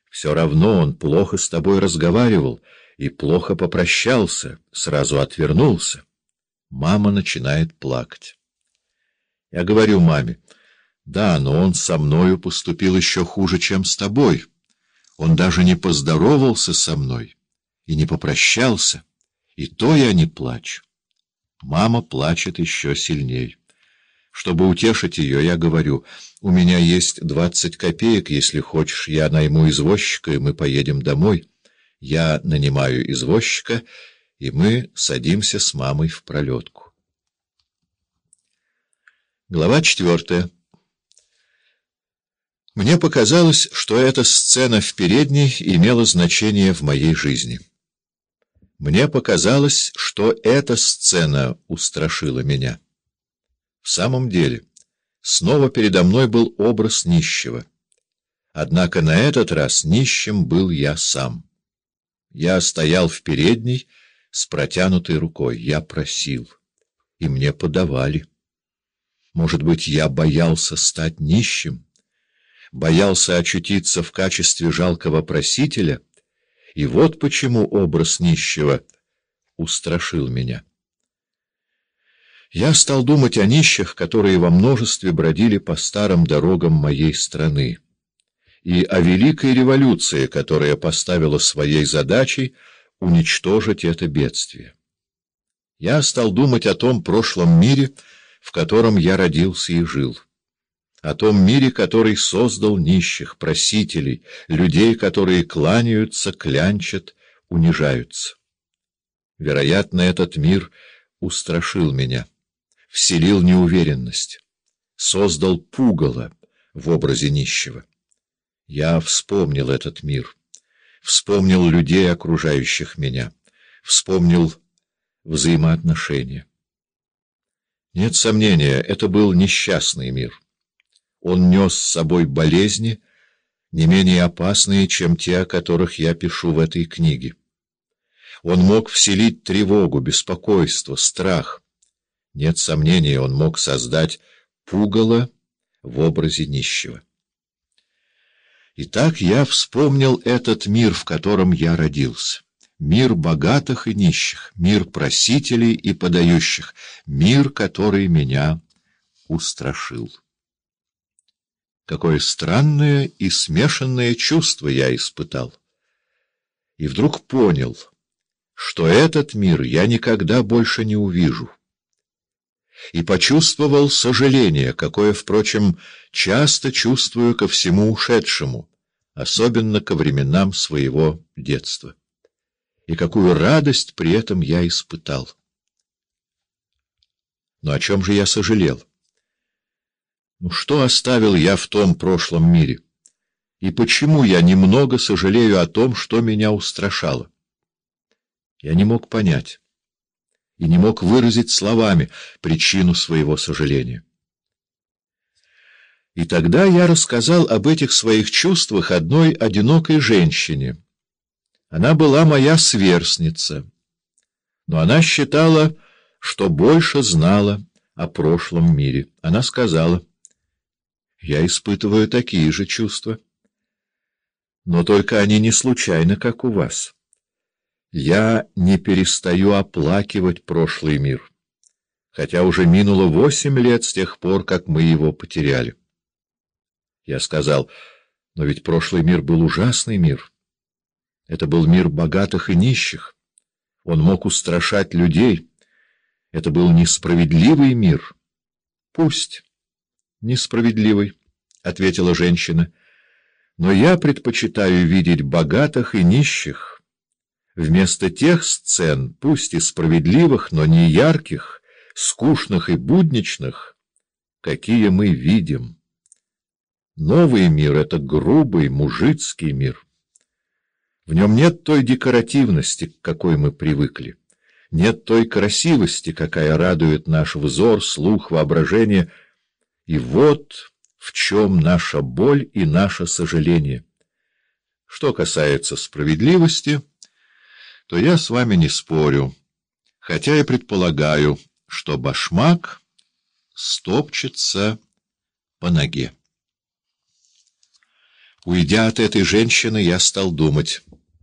Все равно он плохо с тобой разговаривал и плохо попрощался, сразу отвернулся. Мама начинает плакать. Я говорю маме: да, но он со мною поступил еще хуже, чем с тобой. Он даже не поздоровался со мной и не попрощался, и то я не плачу. Мама плачет еще сильней. Чтобы утешить ее, я говорю: у меня есть 20 копеек, если хочешь, я найму извозчика, и мы поедем домой. Я нанимаю извозчика, и мы садимся с мамой в пролетку. Глава 4. Мне показалось, что эта сцена в передней имела значение в моей жизни. Мне показалось, что эта сцена устрашила меня. В самом деле, снова передо мной был образ нищего. Однако на этот раз нищим был я сам. Я стоял в передней с протянутой рукой. Я просил, и мне подавали. Может быть, я боялся стать нищим, боялся очутиться в качестве жалкого просителя, и вот почему образ нищего устрашил меня. Я стал думать о нищих, которые во множестве бродили по старым дорогам моей страны, и о великой революции, которая поставила своей задачей уничтожить это бедствие. Я стал думать о том прошлом мире, в котором я родился и жил, о том мире, который создал нищих, просителей, людей, которые кланяются, клянчат, унижаются. Вероятно, этот мир устрашил меня, вселил неуверенность, создал пугало в образе нищего. Я вспомнил этот мир, вспомнил людей, окружающих меня, вспомнил взаимоотношения. Нет сомнения, это был несчастный мир. Он нес с собой болезни, не менее опасные, чем те, о которых я пишу в этой книге. Он мог вселить тревогу, беспокойство, страх. Нет сомнения, он мог создать пугало в образе нищего. Итак, я вспомнил этот мир, в котором я родился. Мир богатых и нищих, мир просителей и подающих, мир, который меня устрашил. Какое странное и смешанное чувство я испытал. И вдруг понял, что этот мир я никогда больше не увижу. И почувствовал сожаление, какое, впрочем, часто чувствую ко всему ушедшему, особенно ко временам своего детства. И какую радость при этом я испытал. Но о чем же я сожалел? Что оставил я в том прошлом мире? И почему я немного сожалею о том, что меня устрашало? Я не мог понять и не мог выразить словами причину своего сожаления. И тогда я рассказал об этих своих чувствах одной одинокой женщине. Она была моя сверстница, но она считала, что больше знала о прошлом мире. Она сказала: «Я испытываю такие же чувства, но только они не случайны, как у вас. Я не перестаю оплакивать прошлый мир, хотя уже минуло 8 лет с тех пор, как мы его потеряли». Я сказал: «Но ведь прошлый мир был ужасный мир. Это был мир богатых и нищих. Он мог устрашать людей. Это был несправедливый мир». «Пусть несправедливый», — ответила женщина, — «но я предпочитаю видеть богатых и нищих вместо тех сцен, пусть и справедливых, но не ярких, скучных и будничных, какие мы видим. Новый мир — это грубый, мужицкий мир. В нем нет той декоративности, к какой мы привыкли, нет той красивости, какая радует наш взор, слух, воображение. И вот в чем наша боль и наше сожаление. Что касается справедливости, то я с вами не спорю, хотя и предполагаю, что башмак стопчется по ноге». Уйдя от этой женщины, я стал думать.